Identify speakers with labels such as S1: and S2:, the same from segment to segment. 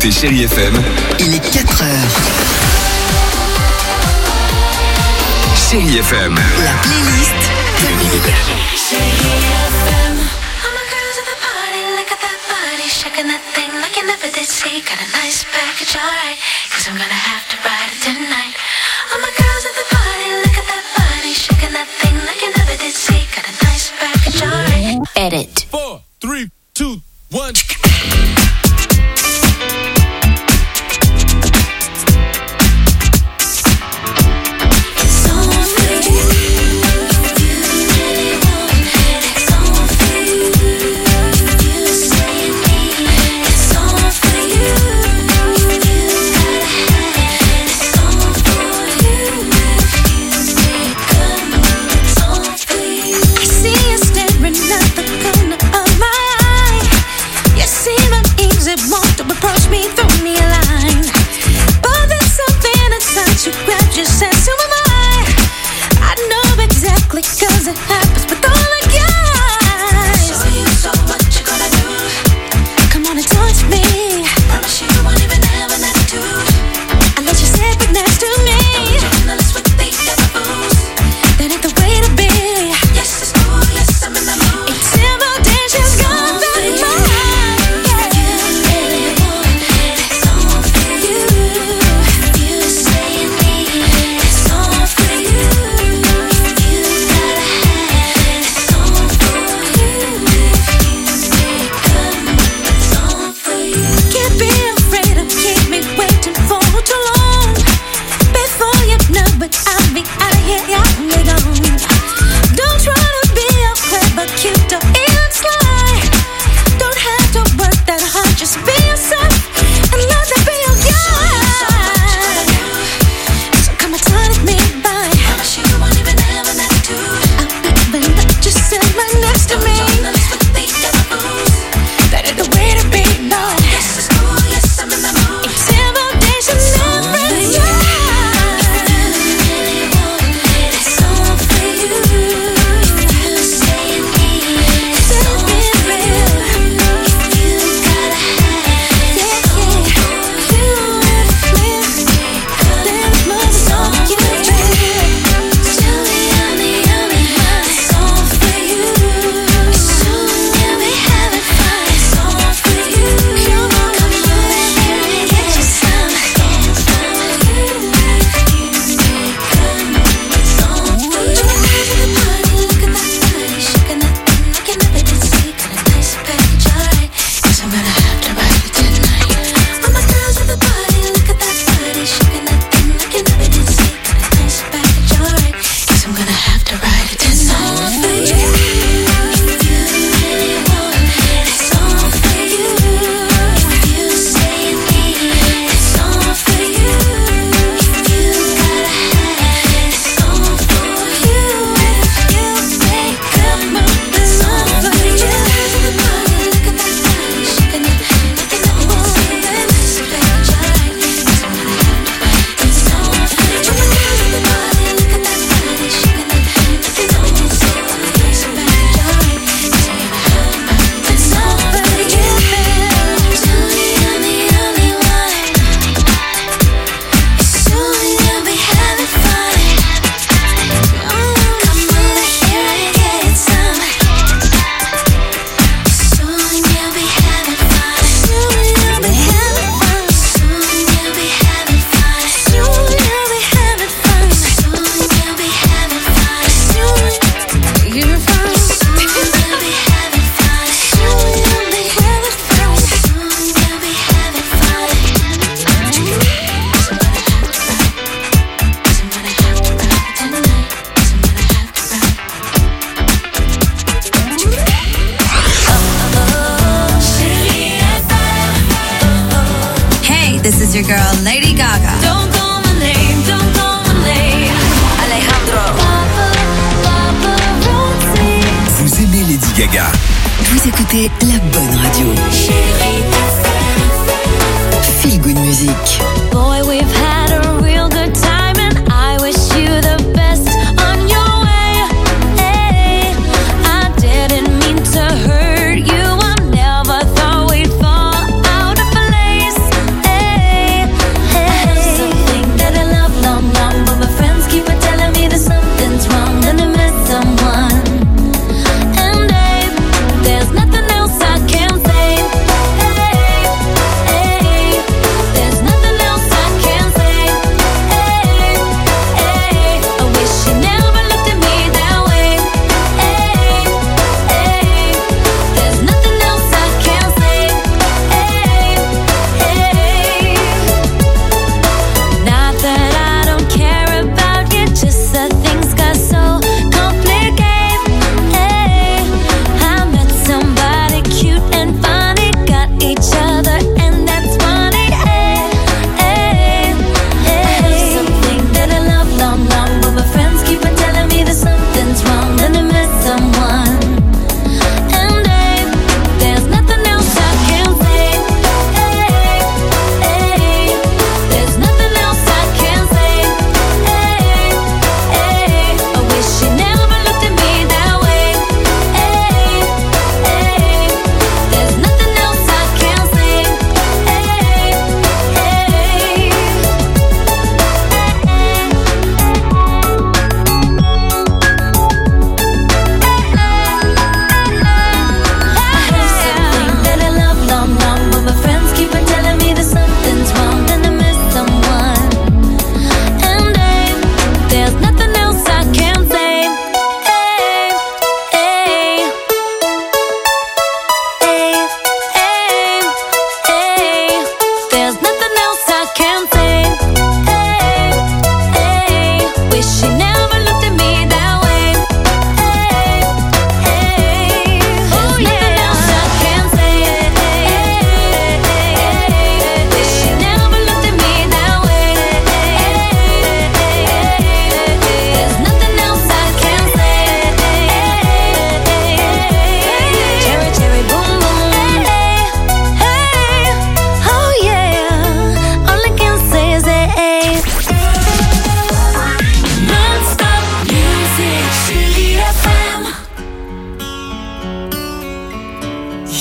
S1: écoutez Chérie FM.
S2: Il est 4 heures.
S1: Chérie FM.
S2: La playlist de Mimi.
S3: Chérie FM. All my girls at the party, look at that body, shaking that thing like you never did see. Got a nice package, alright, 'cause I'm gonna have to ride it tonight. All my girls at the party, look at that body, shaking that thing like you never did see. Got a nice package, alright. Edit.
S4: 4, 3, 2, 1.
S3: Cause it happens with all the guys. Show you so much you gotta do. Come on and touch me. Promise you won't even have an attitude. I let you sit right next to me. Don't be jealous with the other fools. That ain't the way to be. Yes, it's cool, yes, I'm in the mood. Intimidation's gone very far.
S5: This is your girl, Lady Gaga.
S3: Don't call my name, don't call my name.
S5: Alejandro.
S1: Vous aimez Lady Gaga?
S2: Vous écoutez la bonne radio. Feel Good Music.
S3: Boy, we've had a real good time and I wish you the best on your way. Hey, I didn't mean to hurt you. I never thought we'd fall out of place.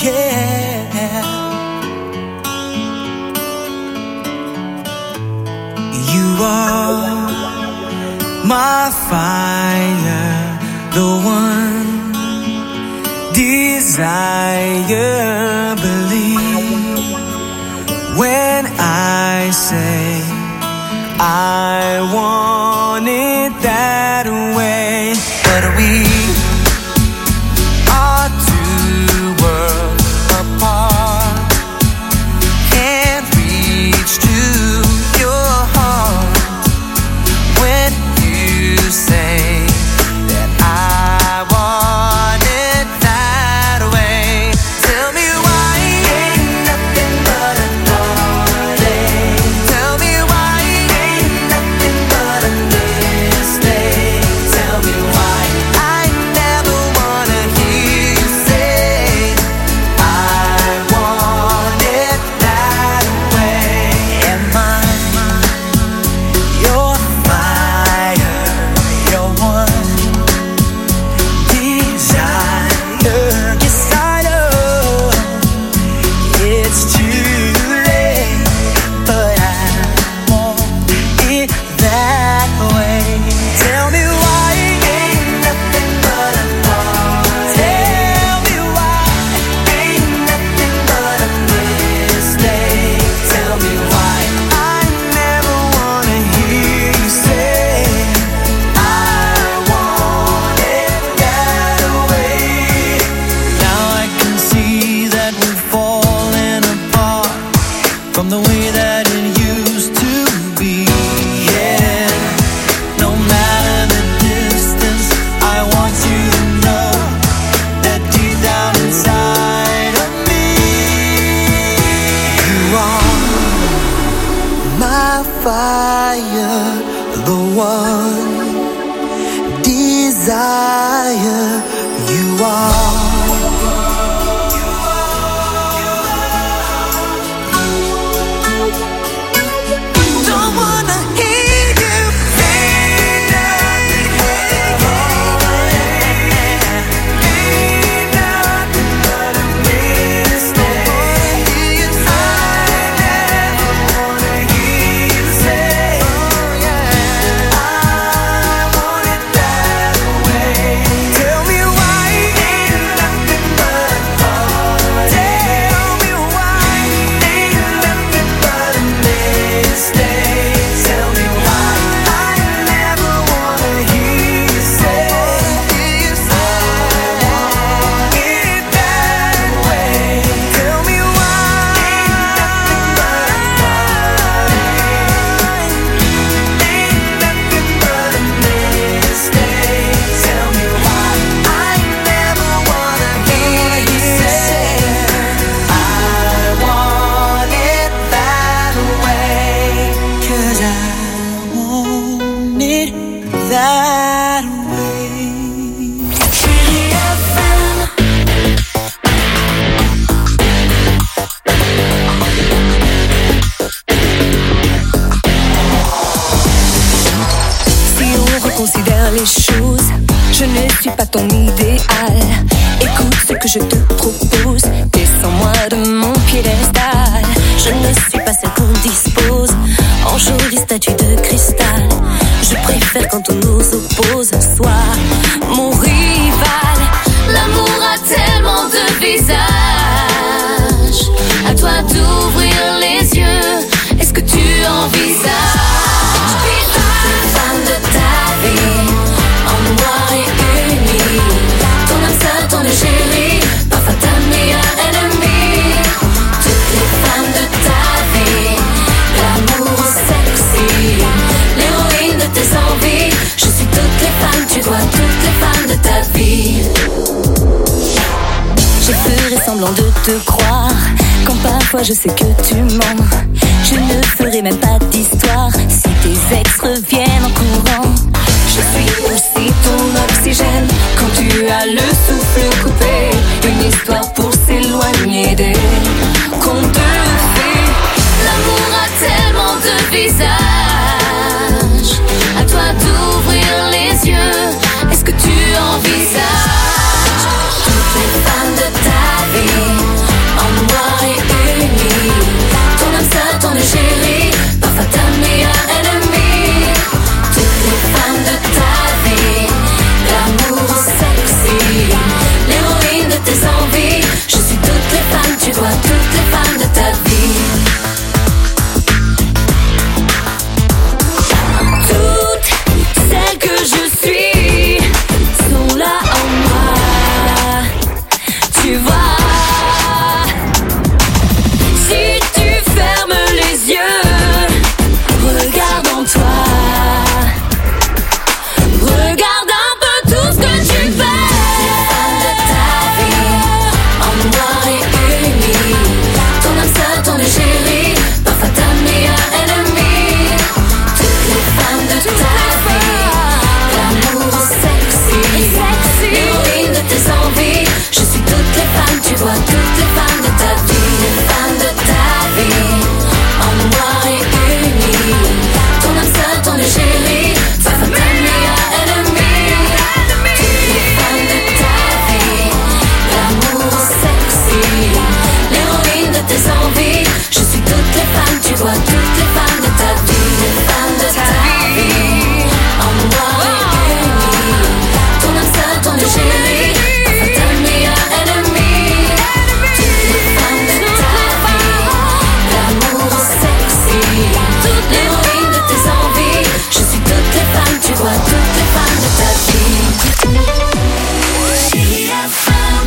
S6: yeah. You are my fire, the one desire. Believe when I say I want it that way. But we are two worlds apart, can't reach to your heart when you say that I want it that way. Tell me why ain't nothing but a heartache. Tell me why ain't nothing but a mistake. Tell me why I never wanna hear you say I want it that way. Am I your fire, your one desire? Yes, I know it's too late, but I want it that way. Tell me why ain't nothing but a heartache. Tell me why ain't nothing but a mistake. Tell me why I never wanna hear you say I want it that way. Now I can see that we're falling apart from the way that it used to be. Yeah, no matter the distance, I want you to know that deep down inside of me, you are my fire, the one desire. You are. Don't wanna hear you say nothing. Ain't nothing but a mistake. I never wanna hear you say I want it that way. Tell me why ain't nothing but a heartache. Tell me why ain't nothing but a mistake. Tell me why I never wanna hear you say I want it that way. Tell me why ain't nothing but a heartache. Ain't nothing but a mistake. Tell me why I never wanna hear you say I want it that way. 'Cause I want it that way.
S3: Si on reconsidère les choses, je ne suis pas ton idéal. Écoute ce que je te propose, descends-moi de mon piédestal. Je ne suis pas celle qu'on dispose en jolie statue de cristal. Je préfère quand on nous oppose, sois mon rival. L'amour a tellement de visages, à toi d'ouvrir les yeux. Est-ce que tu envisages toutes les femmes de ta vie en noir et uni? Ton âme seule, ton égérie, parfois ta meilleure ennemie. Toutes les femmes de ta vie, l'amour sexy, l'héroïne de tes envies. Je suis toutes les femmes, tu vois toutes les femmes de ta vie. Je ferai semblant de te croire quand parfois je sais que tu mens. Je ne ferai même pas d'histoire si tes ex reviennent en courant. Je suis aussi ton oxygène quand tu as le souffle coupé. Une histoire pour s'éloigner des contes de fées. L'amour a tellement de visages, à toi d'ouvrir les yeux. Est-ce que tu envisages toutes les femmes de ta vie vois toutes les femmes de ta vie. Toutes celles que je suis sont là en moi. Tu vois, si tu fermes les yeux, regarde en toi. Regarde un peu tout ce que tu fais. Les femmes de ta vie, en noir et uni. Ton âme sœur, ton égérie, parfois ta meilleure ennemie. Toutes les femmes de ta vie, l'amour sexy, l'héroïne de tes envies. Je suis toutes les femmes, tu vois toutes les femmes de ta vie. Les femmes de ta vie, en noir et uni. Ton âme sœur, ton égérie, parfois ta meilleure ennemie. Toutes les femmes de ta vie, l'amour sexy, l'héroïne de tes envies. Je suis toutes les femmes, tu vois toutes les femmes de ta vie. Les femmes de ta vie, en noir et uni. Ton âme sœur, ton égérie, parfois ta meilleure ennemie. Toutes les femmes de ta vie, l'amour sexy, l'héroïne de tes envies. Je suis toutes les femmes, tu vois toutes les femmes de ta vie. Chérie FM.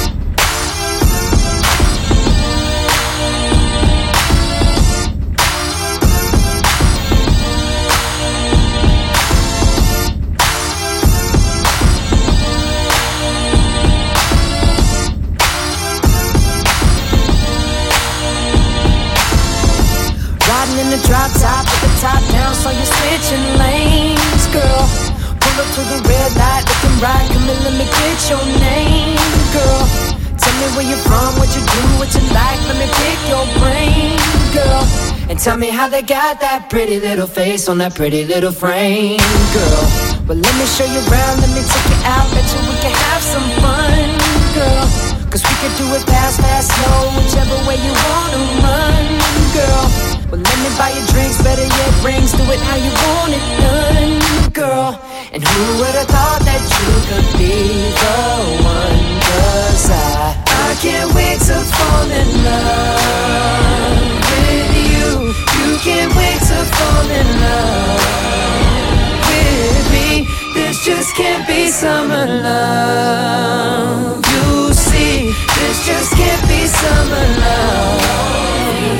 S7: Riding in the drop top with the top down, so you're switching lanes, girl. Pull up to the red light, looking right, come and let me get your name, girl. Tell me where you're from, what you do, what you like, let me pick your brain, girl. And tell me how they got that pretty little face on that pretty little frame, girl. Well, let me show you around, let me take you out, bet you we can have some fun, girl. Cause we could do it fast, fast, slow, whichever way you wanna run, girl. Well, let me buy you drinks, better yet rings, do it how you want it done, girl. And who would've thought that you could be the one? Cause I can't wait to fall in love with you. You can't wait to fall in love with me. This just can't be summer love. You see, this just can't be summer love.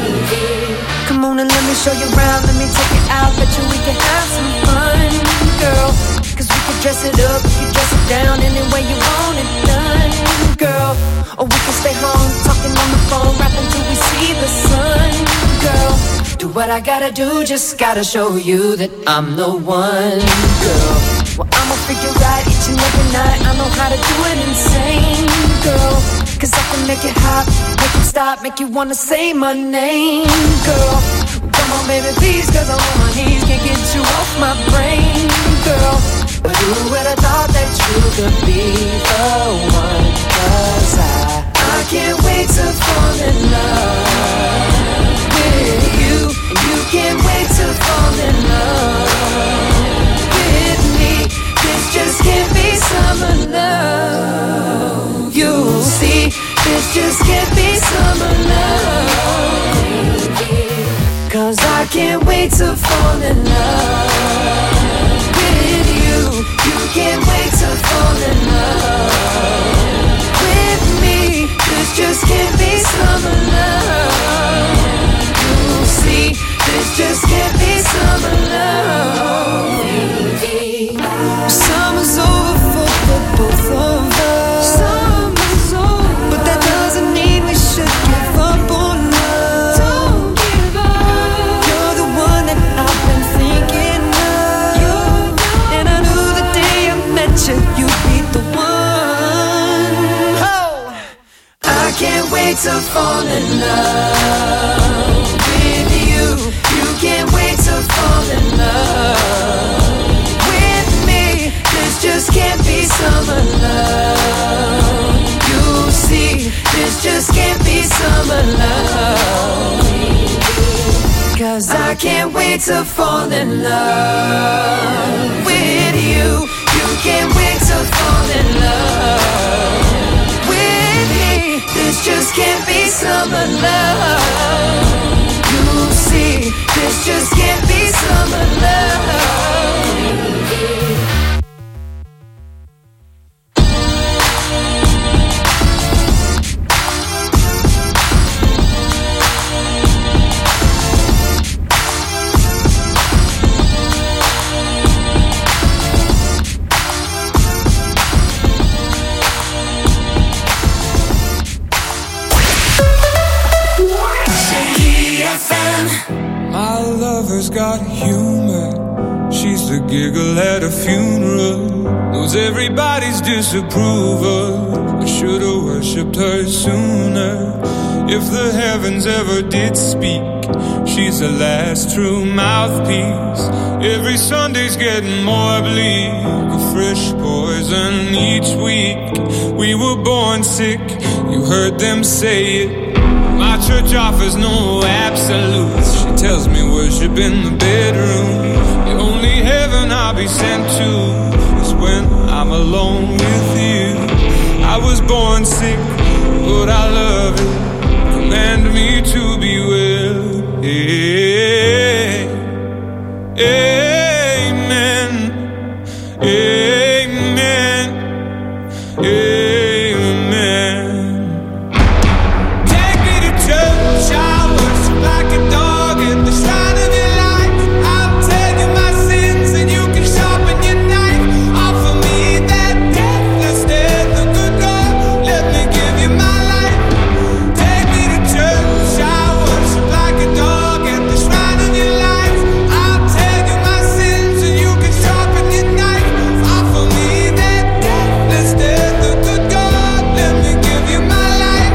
S7: Come on and let me show you around, let me take it out, bet you we can have some fun, girl. Cause we can dress it up, we can dress it down, any way you want it done, girl. Or we can stay home, talking on the phone, rapping till we see the sun, girl. Do what I gotta do, just gotta show you that I'm the one, girl. Well, I'ma figure out each and every night, I know how to do it insane, girl. Cause I can make it hot, make it stop, make you wanna say my name, girl. Come on baby please, cause I'm on my knees, can't get you off my brain, girl. But who would've thought that you could be the one? Cause I can't wait to fall in love with you. And you can't wait to fall in love with me. This just can't be summer love. You'll see, this just can't be summer love. Cause I can't wait to fall in love with you. You can't wait to fall in love with me. This just can't be summer love. You'll see, this just can't be summer love. Summer's over for the both of us. Summer's over, but that doesn't mean we should give up on love. Don't give up. You're the one that I've been thinking of. And I knew the day I met you, you'd be the one. Oh, I can't wait to fall in love with you. You can't wait to fall in love with me. This just can't be summer love. You'll see, this just can't be summer love. Cause I can't wait to fall in love with you. You can't wait to fall in love with me. this just can't be summer love. You see, this just can't be summer love.
S8: My lover's got humor. She's the giggle at a funeral. Knows everybody's disapproval. I should've worshipped her sooner. If the heavens ever did speak, she's the last true mouthpiece. Every Sunday's getting more bleak, a fresh poison each week. We were born sick, you heard them say it. My church offers no absolutes. She tells me worship in the bedroom. The only heaven I'll be sent to is when I'm alone with you. I was born sick, but I love it. Command me to be well. Amen. Amen. Amen. Take me to church, I worship like a dog at the shrine of your life. I'll tell you my sins and you can sharpen your knife. Offer me that deathless death, the good God, let me give you my life. Take me to church, I worship like a dog at the shrine of your life. I'll tell you my sins and you can sharpen your knife. Offer me that deathless death, the good God, let me give you my life.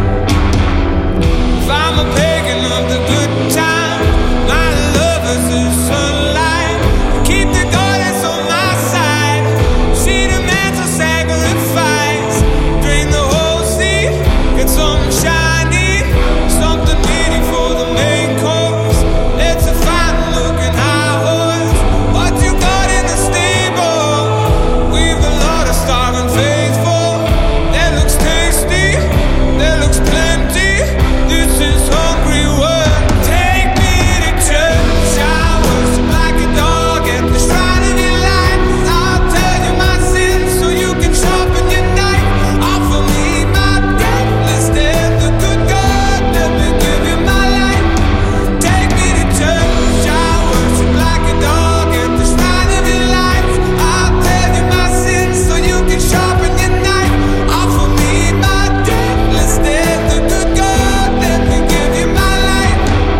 S8: If I'm a pagan of the good time, my lover's the sunlight. Keep the goddess on my side. She demands a sacrifice. Drain the whole sea, get something shiny, something meaty for the main course. Let's a fine looking high horse. What you got in the stable? We've a lot of starving faithful. That looks tasty, that looks plenty. This is hungry work. Take me to church, I worship like a dog at the shrine of your life. I'll tell you my sins so you can sharpen your knife. Offer me my deathless death, the good God, let me give you my life. Take me to church, I worship like a dog at the shrine of your life. I'll tell you my sins so you can sharpen your knife. Offer me my deathless death, the good God, let me give you my life.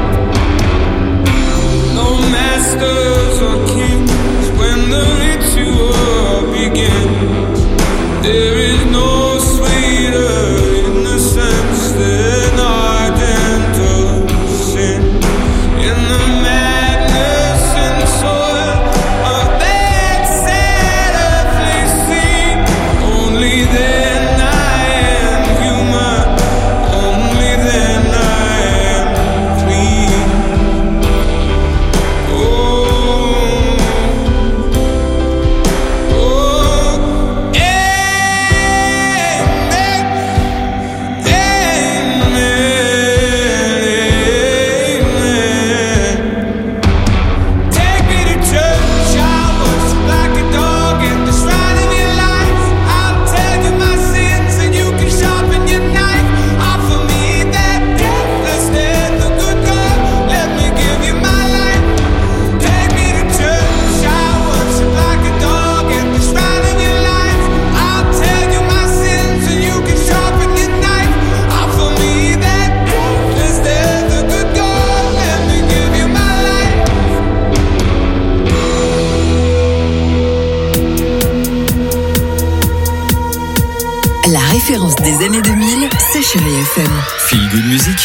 S8: No masters or kings when the ritual begins. There is no sweeter innocence than ardent sin. In the madness and soil of that sad earthly scene, only then I am human, only then I am clean. Oh,
S2: La référence des années 2000, c'est Chérie FM.
S1: Feel Good Music.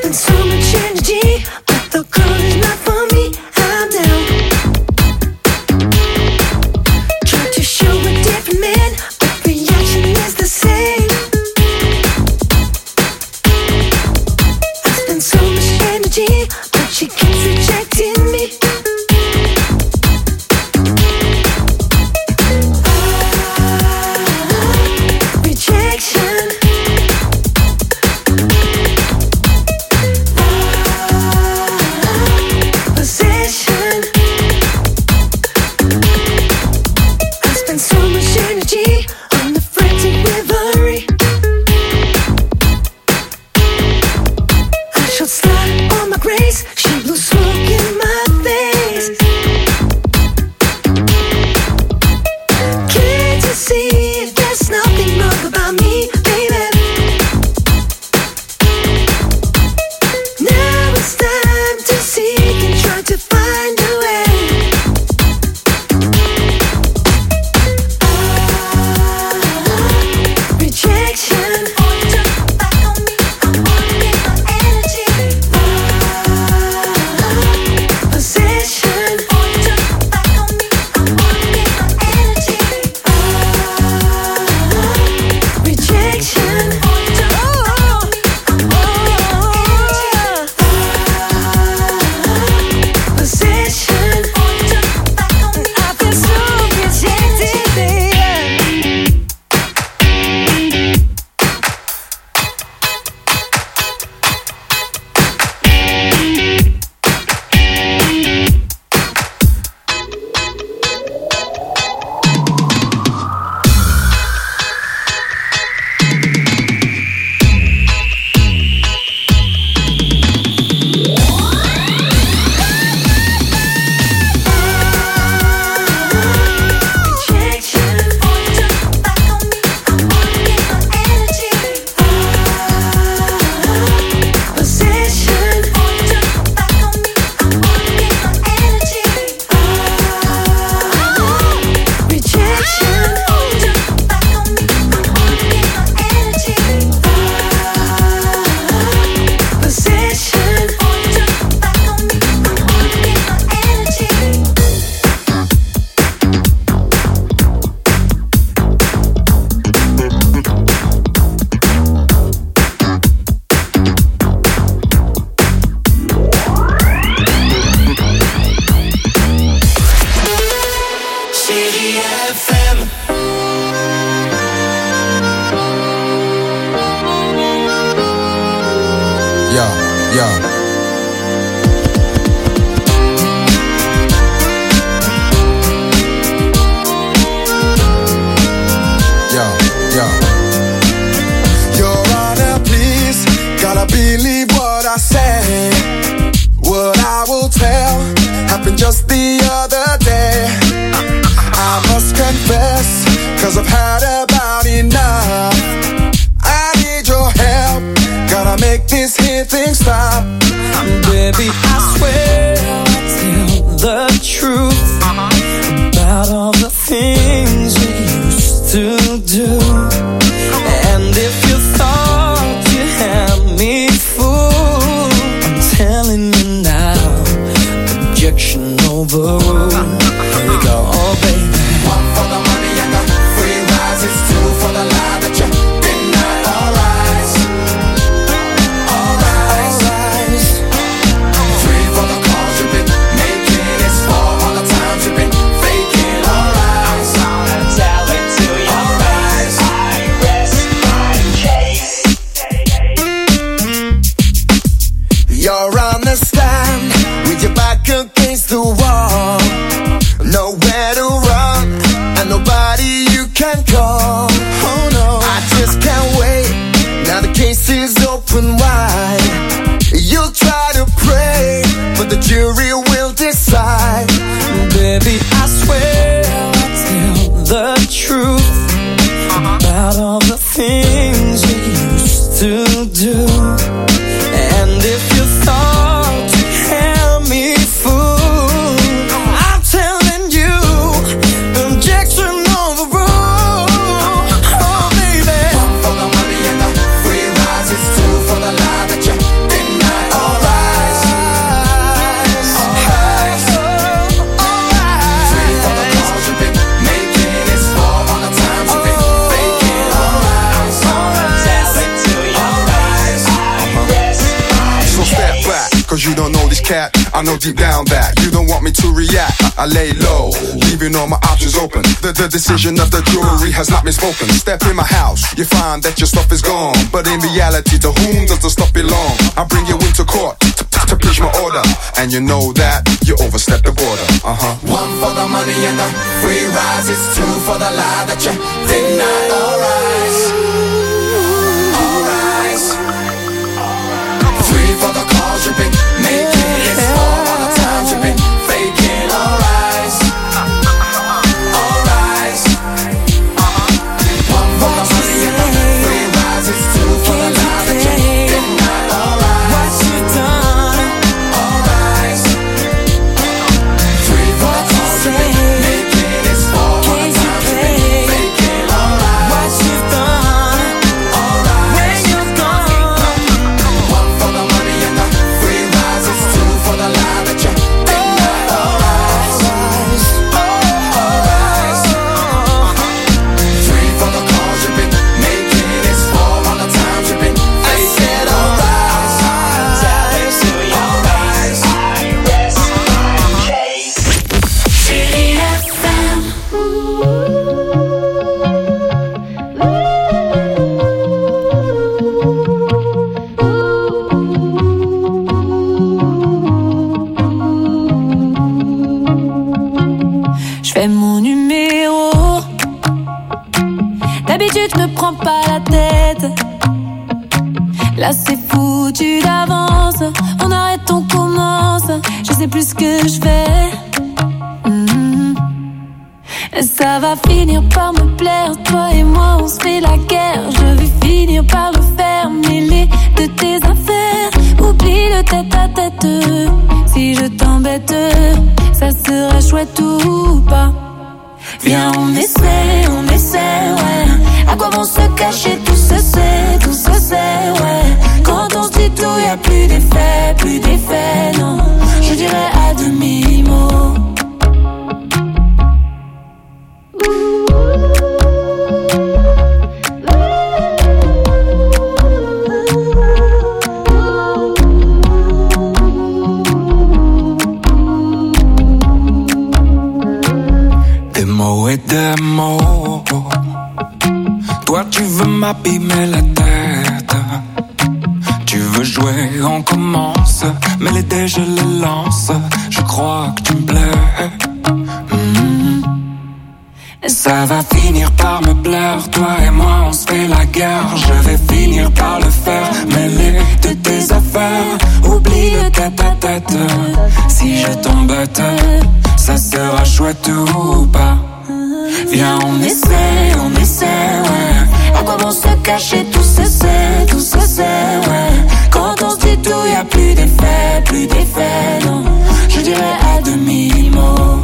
S7: Energy, but the girl is not for me. I'm down.
S3: spend so much energy on the frantic reverie. I shall slide on my grace. She blew smoke in my face. Can't you see there's nothing wrong about me, baby? Now it's time to seek and try to find a way. Rejection. Back on me, I wanna get my energy. Possession. Back on me, I wanna get my energy. Rejection. Possession. I feel so rejected, baby. Rejection. Back on me, I wanna get my energy. Possession. Back on me, I wanna get my energy. Rejection. Back on me, I wanna get my energy. Possession. Back on me, I wanna get my energy.
S6: Chérie FM.
S9: Your Honor, please, gotta believe what I say. What I will tell happened just the other day. I must confess, 'cause I've had about enough. I need your help, gotta make this here thing stop.
S6: Baby, I swear I'll tell the truth about all the things you used to do. And if you thought you had me fooled, I'm telling you now, objection overruled. Here we go, oh baby.
S9: One for the money and the free rise. It's two for the lie that you deny. All rise. All rise. Three for the calls you've been making. It's four all the times you've been faking. All rise. I'm gonna tell it to you. All rise. I rest my case. You're on the stand with your back against the wall. Nowhere to run and nobody you can call. Oh no, I just can't wait. Now the case is open wide. You'll try to pray, but the jury will decide.
S6: Baby, I swear I'll tell the truth about all the things you used to do. And if you thought you had me fooled, I'm telling you, objection overruled. Oh baby.
S9: One for the money and the free rise. It's two
S10: cat. I know deep down that you don't want me to react. I lay low, leaving all my options open. The decision of the jury has not been spoken. Step in my house, you find that your stuff is gone. But in reality, to whom does the stuff belong? I bring you into court to preach my order, and you know that you overstepped the border.
S11: One for the money and the free rise. It's two for the lie that you did not. All rise, all rise. Three for the calls you've been making. It's four all the times you've been faking. All rise, all rise. One for the money and the free rise. It's two for the lie that you did not. All rise, what you done? All rise. Three for the calls you've been making. It's four all the times you've been faking. All rise, what you done? All rise, where you gone? One for the money and the free rise. It's two for the lie that you did not. All rise, all rise. Three for the calls you've been making. It's four all the times you've been faking. All rise, all rise.
S3: Chérie FM.
S7: Je fais mon numéro. D'habitude, je me prends pas la tête. Là, c'est foutu d'avance. On arrête, on commence. Je sais plus ce que je fais. Ça va finir par me plaire. Toi et moi, on se fait la guerre. Je vais finir par le faire. Mêler de tes affaires. Oublie le tête-à-tête. Si je t'embête, ça sera chouette ou pas. Viens, on essaie, ouais. À quoi vont se cacher, tout se sait, ouais. Quand on se dit tout, y'a plus d'effet, non. Je dirais à demi-mot.
S11: Des mots et des mots. Toi tu veux m'abîmer la tête. Tu veux jouer, on commence. Mais les dés je les lance. Je crois que tu me plais. Ça va finir par me plaire. Toi et moi on se fait la guerre. Je vais finir par le faire. Mêler de tes affaires. Oublie le tête-à-tête. Si je t'embête, ça sera chouette ou pas. Viens, on essaie, ouais. À quoi vont se cacher, tout se sait, ouais. Quand on se dit tout, y'a plus d'effet, non. Je dirais à demi-mot.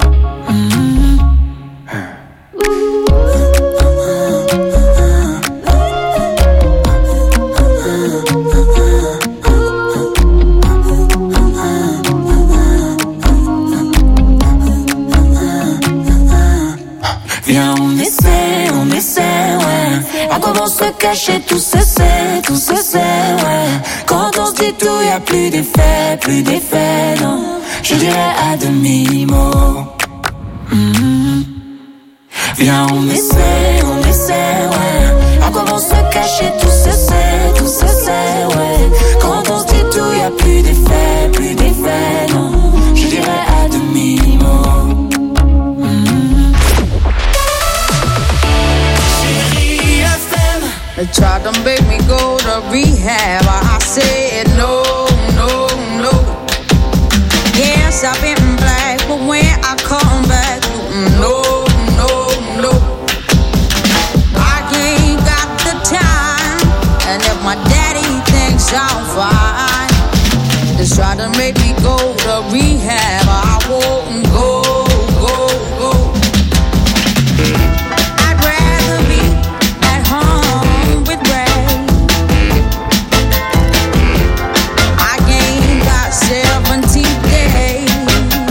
S11: Viens, on essaie, ouais. À quoi vont se cacher, tout se sait, ouais. Quand on se dit tout, y'a plus d'effet, non. Je dirais à demi-mot. Viens, on essaie, ouais. À quoi vont se cacher, tout se sait, ouais. Quand on se dit tout, y'a plus d'effet, non. Je dirais à demi-mot.
S12: They tried to make me go to rehab. I said no, no, no. Yes, I've been black, but when I come back, no, no, no. I ain't got the time, and if my daddy thinks I'm fine, they try to make me go to rehab. I won't go. I'd rather be at home with Ray. I ain't got 70 days.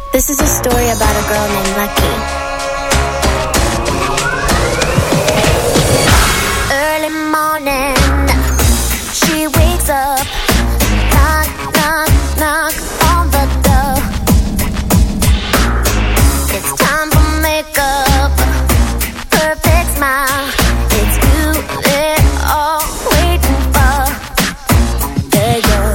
S3: This is a story about a girl named Lucky. Early morning, she wakes up, knock, knock, knock on the door. It's time for makeup, perfect smile. It's you they're all waiting for. There goes.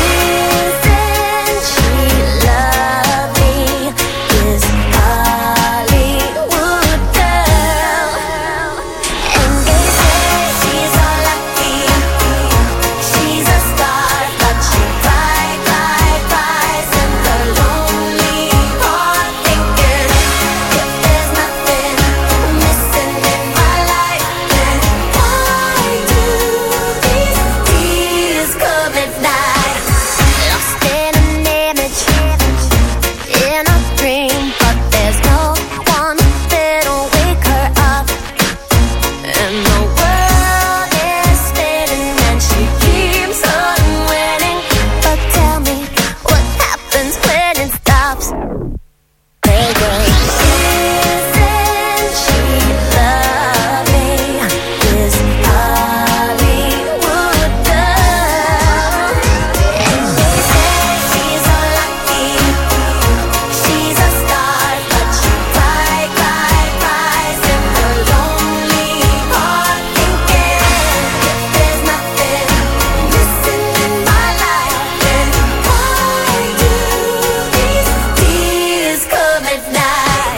S3: Isn't she lovely? This Hollywood girl. And they say she's all lucky. She's a star, but she cries in the lonely heart, thinking if there's nothing missing in my life, then why do these tears come at night? Lost in an image, in a dream, but there's no one that'll wake her up. And the world is spinning and she keeps on winning. But tell me, what happens when it stops? There goes. Isn't she lovely? This Hollywood girl. And they say she's all lucky. She's a star, but she cries in her lonely heart, thinking if there's nothing missing in my life, then why do these tears come at night?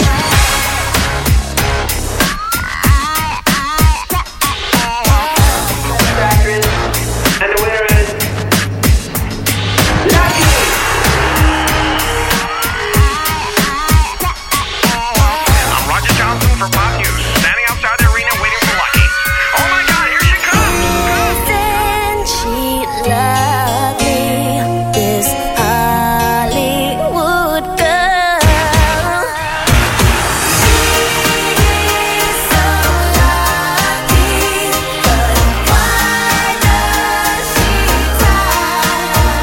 S13: And the winner is Lucky.
S14: I'm Roger Johnson for Pop News, standing outside the arena waiting for Lucky. Oh my God, here she comes!
S3: Isn't she lovely? This Hollywood girl. She's so lucky, but why does she cry?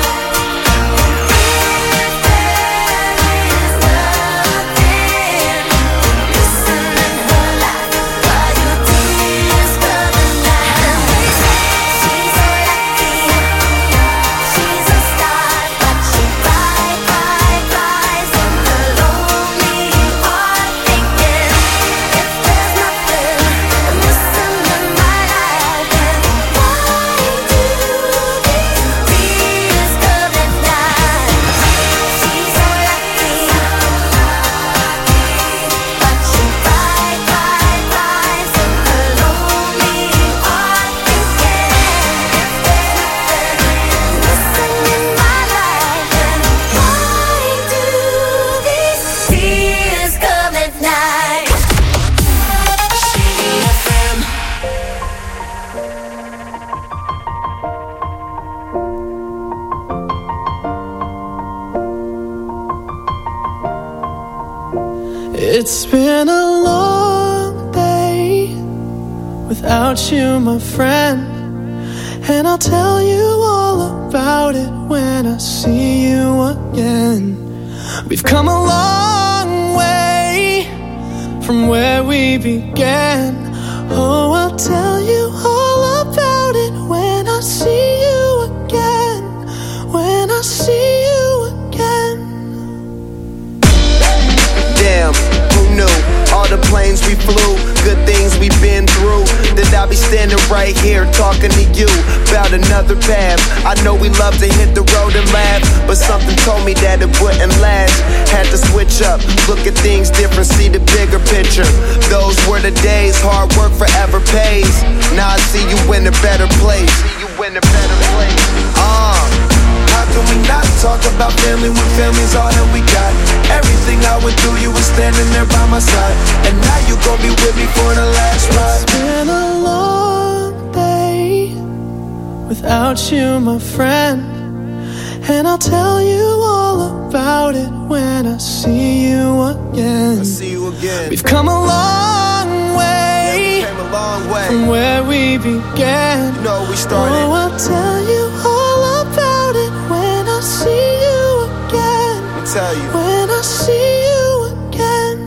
S3: If there is nothing missing in her life, why do tears come at night? She's so lucky, she's a star, but she cries in her lonely heart, thinking if there's nothing missing in my life, then why do these tears come at night? She's so lucky, but she cries in her lonely heart, thinking if there's nothing missing in my life, then why do these tears come at night?
S15: It's been a long day without you, my friend, and I'll tell you all about it when I see you again. We've come a long way from where we began. Oh, I'll tell you all about it when I see you again. When I see you again.
S16: Damn, who knew? All the planes we flew, good things we've been through. That I'll be standing right here talking to you about another path. I know we love to hit the road and laugh, but something told me that it wouldn't last. Had to switch up, look at things different, see the bigger picture. Those were the days, hard work forever pays. Now I see you in a better place.
S9: How can we not talk about family when family's all that we got? Everything I went through, you were standing there by my side, and now you gon' be with me for the last ride.
S15: It's been a long day without you, my friend, and I'll tell you all about it when I see you again. We've come a long way, from where we began.
S16: We started.
S15: Oh, I'll tell you all about it when I see you again.
S16: Tell you.
S15: When when I see you again.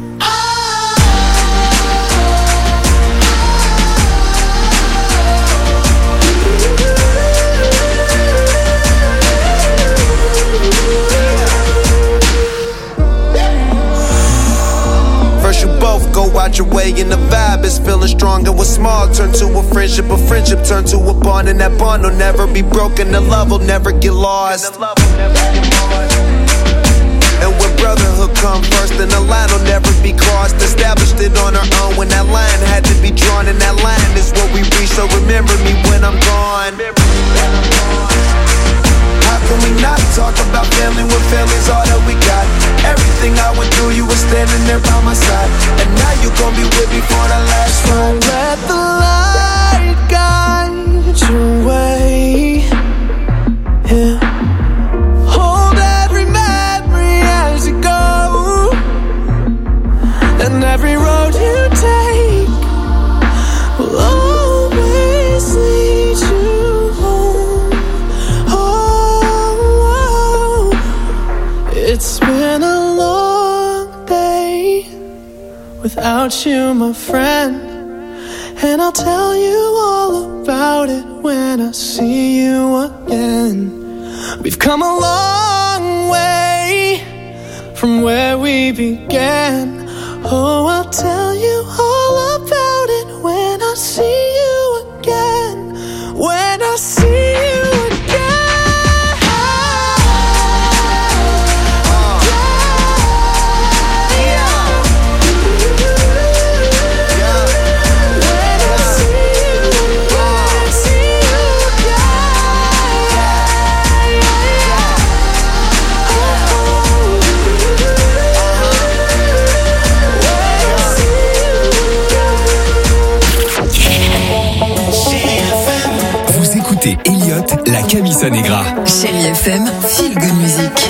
S16: You both go out your way and the vibe is feeling strong. And what's small turn to a friendship turn to a bond, and that bond will never be broken. The love will never get lost. And when brotherhood come first, then the line will never be crossed. Established it on our own when that line had to be drawn, and that line is what we reach. So remember me when I'm gone. How can we not talk about family when family's all that we got? Everything I went through, you were standing there by my side, and now you gon' be with me for the last ride.
S15: Don't let the light guide your way. Yeah. Hold every memory as you go, and every road you take will always lead you home. It's been a long day without you, my friend, and I'll tell you all about it when I see you again. We've come a long way from where we began. Oh, I'll tell you all about it when I see you again. When I see you again.
S1: Elliot, la Camisa Negra.
S2: Chérie FM, feel good music.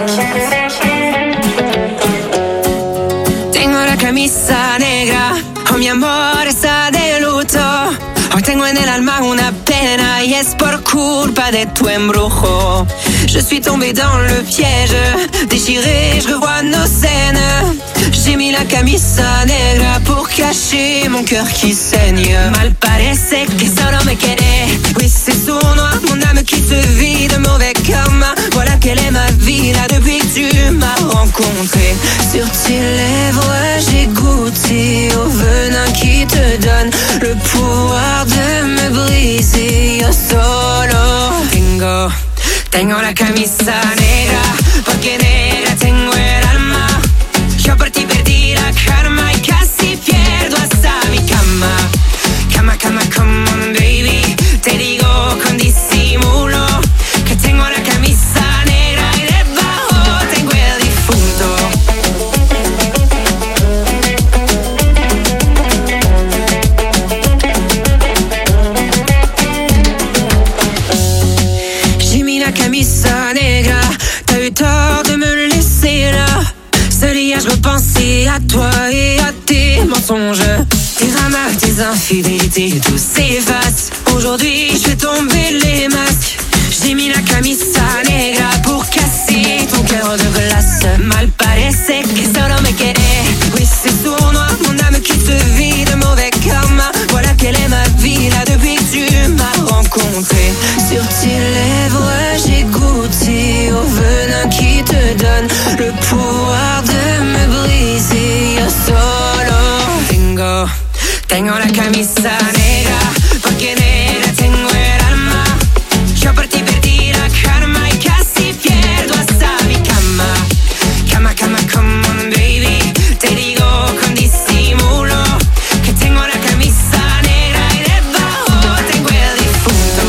S17: Tengo la camisa negra, oh mi amor está de luto. Hoy tengo en el alma una pena y es por culpa de tu embrujo. Je suis tombée dans le piège, déchirée, je revois nos scènes. J'ai mis la camisa negra pour cacher mon cœur qui saigne. Mal parece que solo me quedé. Oui, c'est sournois, mon âme qui se vide, mauvais karma. Voilà quelle est ma vie là depuis que tu m'as rencontré. Sur tes lèvres, j'ai goûté au venin qui te donne le pouvoir de me briser. Yo solo tengo la camisa negra, porque negra tengo el alma. Yo por ti perdí la karma y casi pierdo hasta mi cama. Cama, cama, come on baby. Te digo con disimulo que tengo la camisa negra y debajo tengo el difunto. J'ai mis la camisa negra, t'as eu tort de me laisser là. Seul hier je repensais à toi et à tes mensonges. Tes dramas, tes infidélités, tout s'efface. Aujourd'hui je fais tomber les masques. J'ai mis la camisa negra pour casser ton cœur de glace. Mal parece que solo me quedé. Oui, c'est sournois, mon âme qui se vide, mauvais karma. Voilà quelle est ma vie là depuis que tu m'as rencontré. Sur tes lèvres j'ai goûté au venin qui te donne le pouvoir de me briser. Yo solo tengo la camisa negra, porque negra tengo el alma. Yo por ti perdí la karma y casi pierdo hasta mi cama. Cama, cama, come on baby. Te digo con disimulo que tengo la camisa negra y debajo tengo el difunto.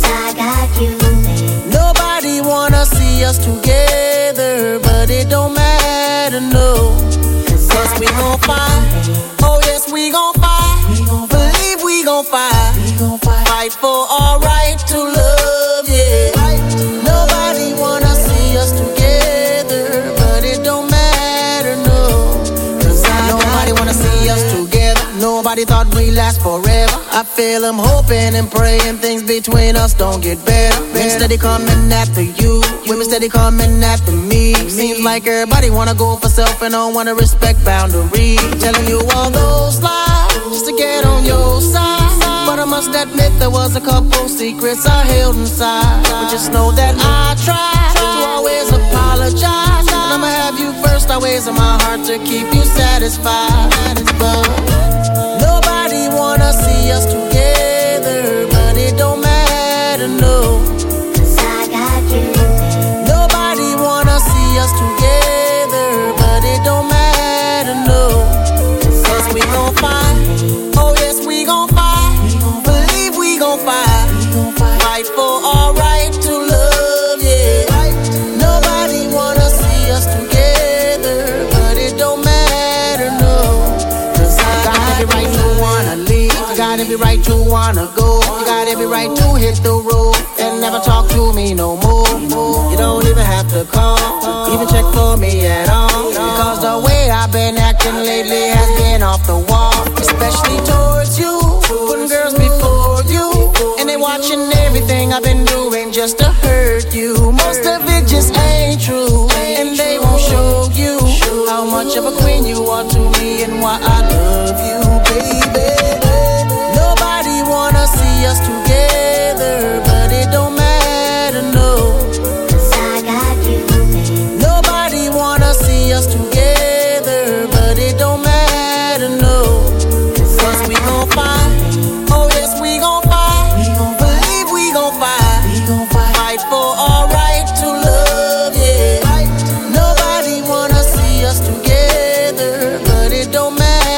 S3: I got you, baby.
S6: Nobody wanna see us together, but it don't matter, no. Cause we gon' fight. Oh yes, we gon' fight. Believe we gon' fight. Fight for our right to love, yeah. Nobody wanna see us together, but it don't matter, no. Cause nobody wanna see us together. Nobody thought we'd last forever. I feel I'm hoping and praying things between us don't get better. Men steady coming after you, women steady coming after me. Seems like everybody wanna go for self and don't wanna respect boundaries. Telling you all those lies just to get on your side. But I must admit there was a couple secrets I held inside. But just know that I tried to always apologize. And I'ma have you first always in my heart to keep you satisfied. But nobody wanna see us together, but it don't matter, no.
S3: Cause I got you, baby.
S6: Nobody wanna see us together, but it don't matter, no. Cause we gon' fight. Oh yes, we gon' fight. Believe we gon' fight. Fight for our right to love, yeah. Nobody wanna see us together, but it don't matter, no. Cause I got every right to wanna leave. You got every right to wanna go. You got every right to hit the road and never talk to me no more. You don't even have to call, even check for me at all. Because the way I've been acting lately has been off the wall. Especially towards you, putting girls before you. And they watching everything I've been doing just to hurt you. Most of it just ain't true, and they won't show you how much of a queen you are to me and why I love you, baby. Nobody wanna see us together, but it don't matter, no.
S3: Cause I got you, baby.
S6: Nobody wanna see us together, but it don't matter, no. Cause we gon' fight. Oh yes, we gon' fight. Believe we gon' fight. Fight for our right to love, yeah. Nobody wanna see us together, but it don't matter.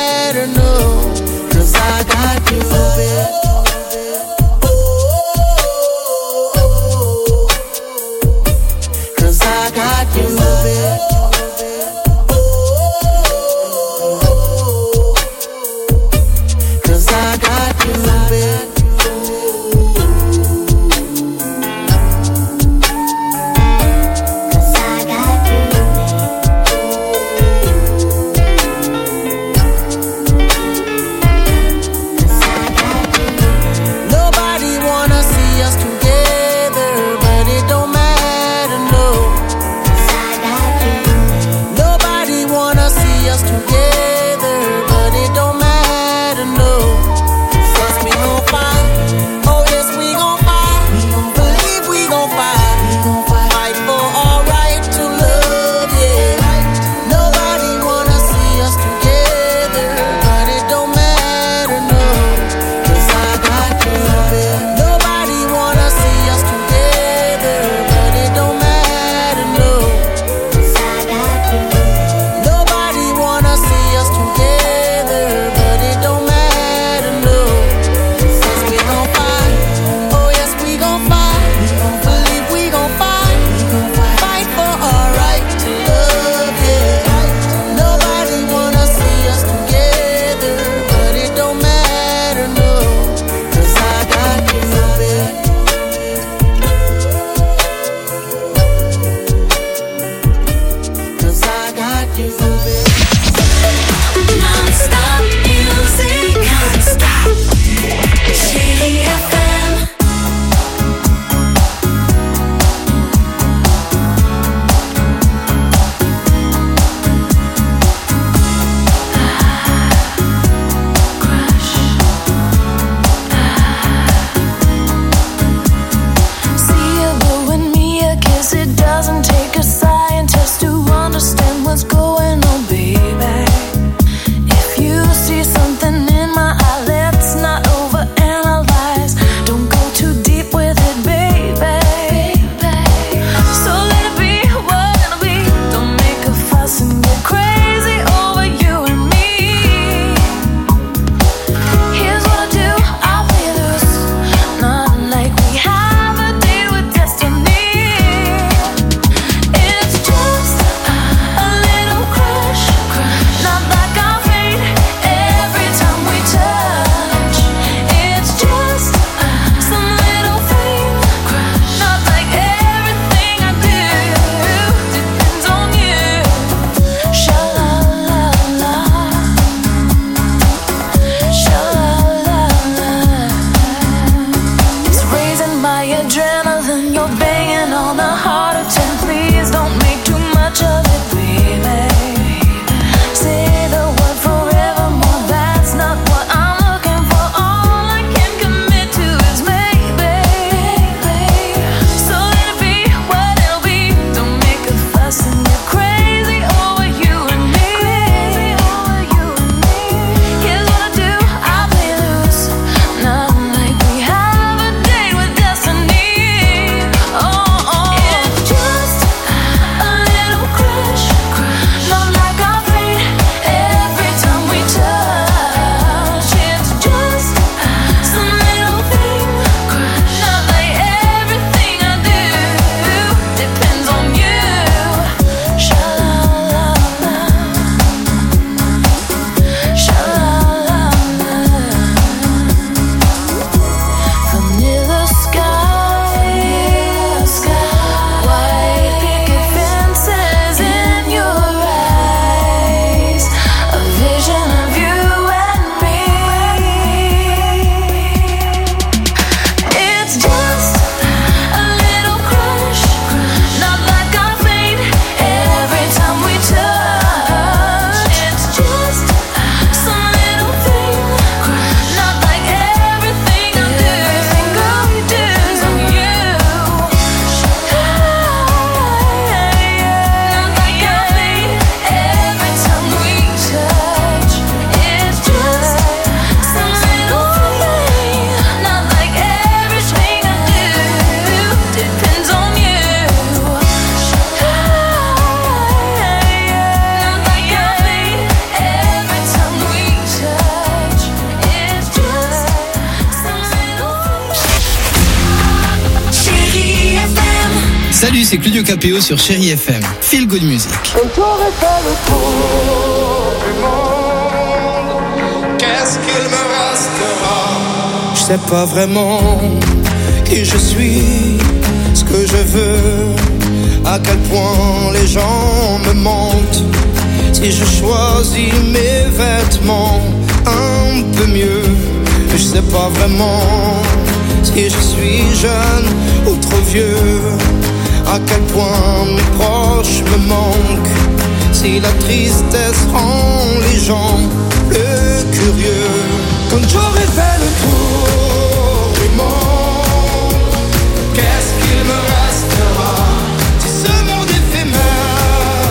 S18: Salut, c'est Claudio Capéo sur Chérie FM. Feel good music.
S8: Quand j'aurais fait le tour du monde, qu'est-ce qu'il me restera?
S15: Je sais pas vraiment qui je suis, ce que je veux, à quel point les gens me mentent. Si je choisis mes vêtements un peu mieux, je sais pas vraiment si je suis jeune ou trop vieux, à quel point mes proches me manquent, si la tristesse rend les gens plus curieux. Quand j'aurai fait le tour du monde, qu'est-ce qu'il me restera? Si ce monde éphémère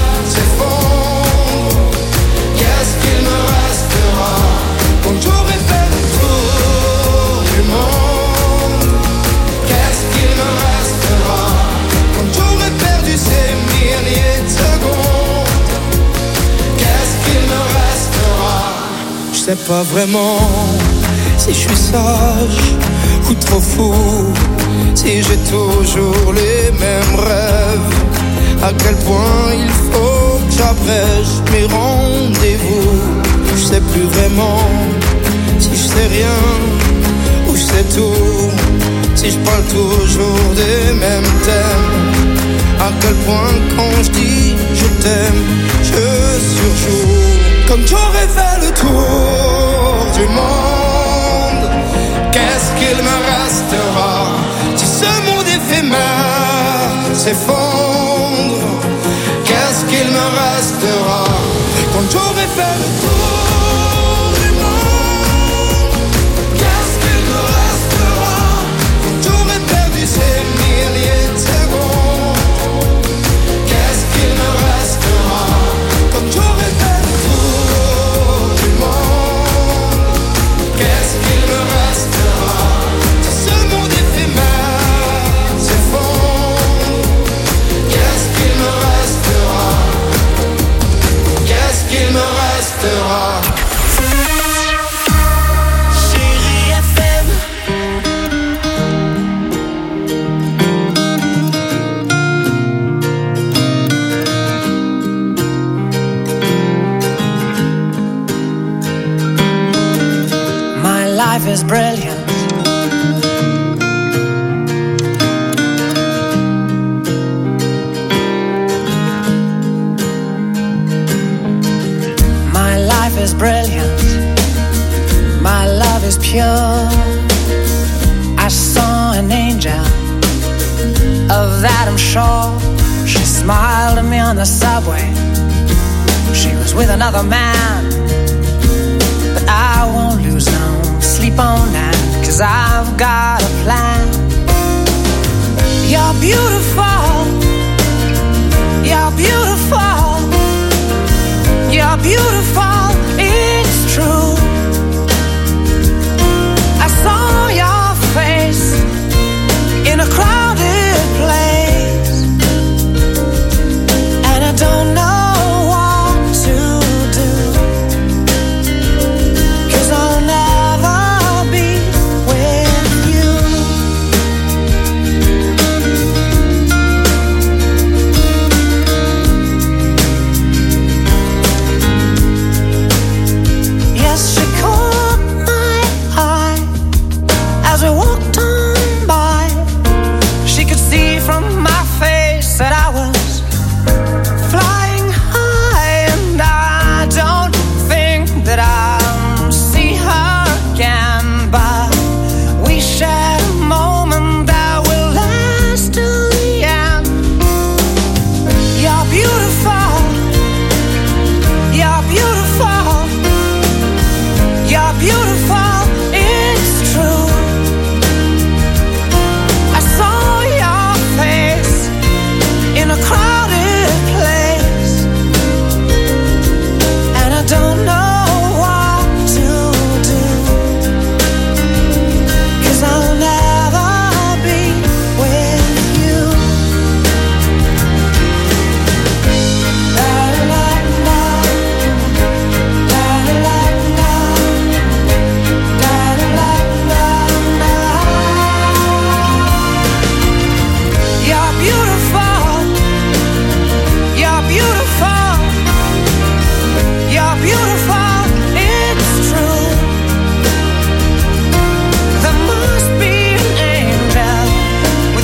S15: s'effondre, qu'est-ce qu'il me restera? Quand j'aurai fait le tour du monde, qu'est-ce qu'il me restera? Quand j'aurai perdu ces milliers de secondes, qu'est-ce qu'il me restera? Je sais pas vraiment si je suis sage ou trop fou, si j'ai toujours les mêmes rêves, à quel point il faut que j'abrège mes rendez-vous. Je sais plus vraiment si je sais rien ou je sais tout, si je parle toujours des mêmes thèmes, à quel point quand je dis je t'aime, je surjoue. Comme j'aurais fait le tour du monde, qu'est-ce qu'il me restera? Si ce monde éphémère s'effondre, qu'est-ce qu'il me restera? Quand j'aurai fait le tour du monde, qu'est-ce qu'il me restera? Quand j'aurai perdu ces milliers de secondes, qu'est-ce qu'il me restera? Quand j'aurai fait le tour du monde, qu'est-ce qu'il me restera? Si ce monde éphémère s'effondre, qu'est-ce qu'il me restera? Qu'est-ce qu'il me restera? Chérie FM.
S7: My life is brilliant. My life is brilliant. My love is pure. I saw an angel, of that I'm sure. She smiled at me on the subway. She was with another man, but I won't lose no sleep on that, 'cause I've got a plan.